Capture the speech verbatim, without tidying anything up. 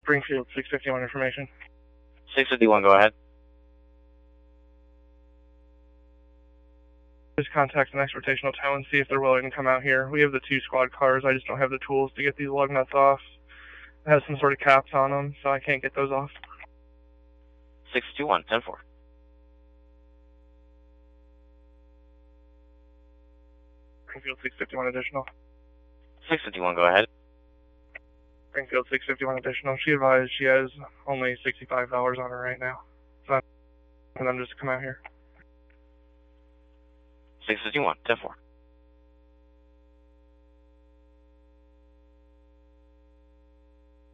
Springfield, six fifty-one information. six fifty-one, go ahead. Just contact an exportational tow and see if they're willing to come out here. We have the two squad cars. I just don't have the tools to get these lug nuts off. It has some sort of caps on them, so I can't get those off. six two one, ten four. Springfield, six fifty-one additional. six fifty-one, go ahead. Springfield, six fifty-one additional. She advised she has only sixty-five dollars on her right now. So I'm for them just to come out here. six fifty-one, ten four.